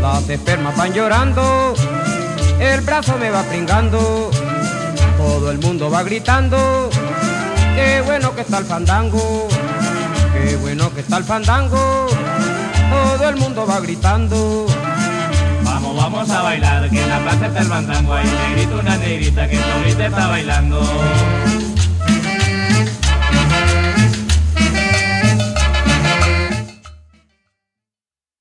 Las espermas van llorando, el brazo me va pringando, todo el mundo va gritando, qué bueno que está el fandango, qué bueno que está el fandango, todo el mundo va gritando. Vamos a bailar, que en la plaza está el fandango, hay un negrito, una negrita, que ahorita está bailando.